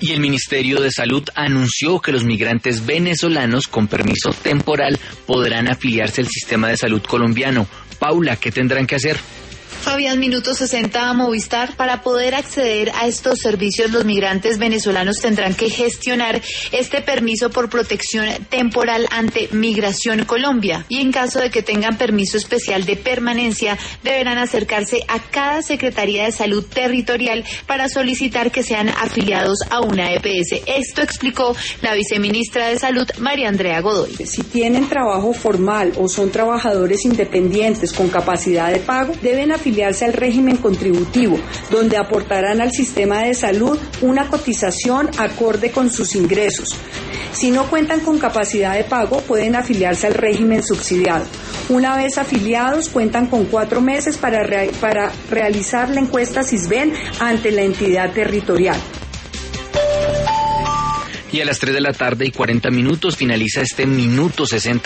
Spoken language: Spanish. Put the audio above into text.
Y el Ministerio de Salud anunció que los migrantes venezolanos con permiso temporal podrán afiliarse al sistema de salud colombiano. Paula, ¿qué tendrán que hacer? Fabián, minuto 60 a Movistar. Para poder acceder a estos servicios, los migrantes venezolanos tendrán que gestionar este permiso por protección temporal ante Migración Colombia. Y en caso de que tengan permiso especial de permanencia, deberán acercarse a cada Secretaría de Salud territorial para solicitar que sean afiliados a una EPS. Esto explicó la viceministra de Salud, María Andrea Godoy. Si tienen trabajo formal o son trabajadores independientes con capacidad de pago, deben afiliarse al régimen contributivo, donde aportarán al sistema de salud una cotización acorde con sus ingresos. Si no cuentan con capacidad de pago, pueden afiliarse al régimen subsidiado. Una vez afiliados, cuentan con 4 meses para realizar la encuesta SISBEN ante la entidad territorial. Y a las 3:40 finaliza este minuto 60